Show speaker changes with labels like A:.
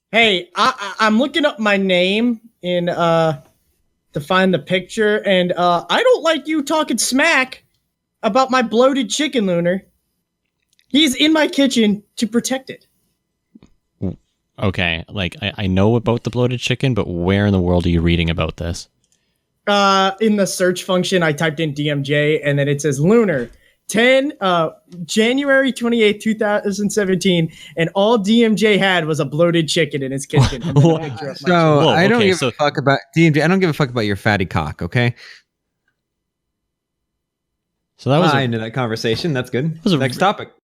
A: Hey, I'm looking up my name in to find the picture, and I don't like you talking smack about my bloated chicken, Lunar. He's in my kitchen to protect it.
B: Okay, like I know about the bloated chicken, but where in the world are you reading about this?
A: In the search function, I typed in DMJ, and then it says Lunar 10 January 28th, 2017, and all DMJ had was a bloated chicken in his kitchen. And then a picture of my
C: So
B: Whoa,
C: I don't
B: okay,
C: give a fuck about DMJ. I don't give a fuck about your fatty cock. Okay.
B: So that was
C: into that conversation. That's good.
B: was a-
C: Next topic.